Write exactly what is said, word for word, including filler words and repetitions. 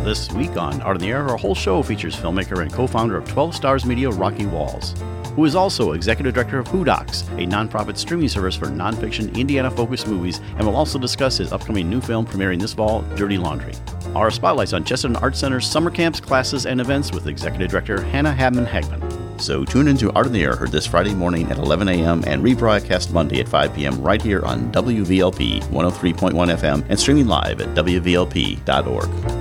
This week on Art in the Air, our whole show features filmmaker and co-founder of twelve Stars Media, Rocky Walls, who is also executive director of Who Docs, a nonprofit streaming service for nonfiction Indiana-focused movies, and will also discuss his upcoming new film premiering this fall, Dirty Laundry. Our spotlights on Chesterton Art Center's summer camps, classes, and events with executive director Hannah Habman-Hagman. So tune into Art in the Air, heard this Friday morning at eleven a.m. and rebroadcast Monday at five p.m. right here on W V L P one oh three point one F M and streaming live at W V L P dot org.